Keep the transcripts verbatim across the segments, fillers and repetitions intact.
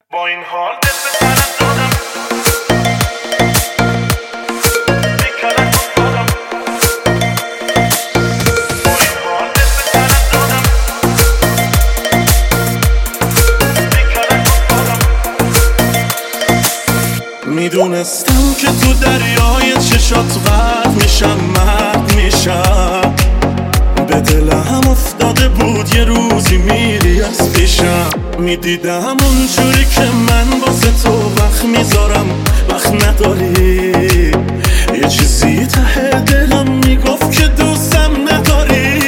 با این حال دل به سرت دادم، بیکلک افتادم. با این حال دل به سرت دادم، بیکلک افتادم. میدونستم که تو دریای چشات غرق میشم، مرد میشم. به دلم افتاده بود یه روزی میری از پیشم. میدیدم اونجوری که من واسه تو وقت میذارم، وقت نداری. یه چیزی ته دلم میگفت که دوستم نداری.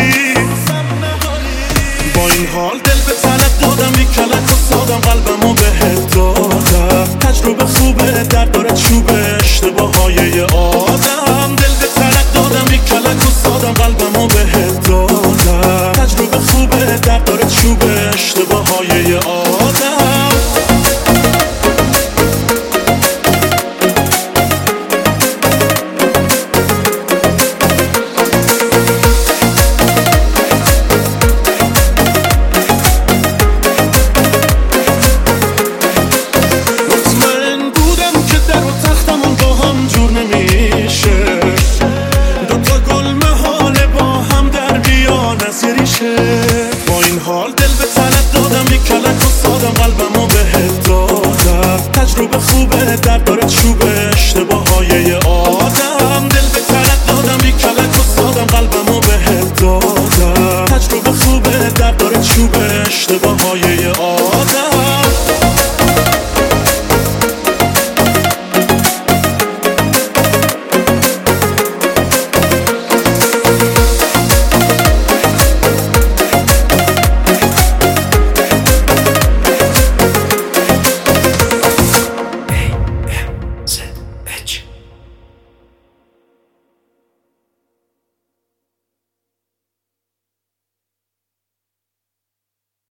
با این حال دل به سرت دادم، بیکلک افتادم، قلبمو بهت دادم. تجربه خوبه، درد داره چوبه، اشتباههای یه آدم. دل به سرت دادم، بیکلک افتادم، قلبمو بهت دادم. تجربه خوبه، درد داره چوبه، اشتباههای یه آدم. مطمئن بودم که در و تختمون با هم جور نمیشه، دوتا گل محاله با هم در بیان از یه ریشه. با این حال دل به سرت دادم، بیکلک افتادم، قلبمو بهت دادم. تجربه خوبه، درد داره چوبه، اشتباههای یه آدم. دل به سرت دادم، بیکلک افتادم، قلبمو بهت دادم. تجربه خوبه، درد داره چوبه، اشتباههای یه آدم.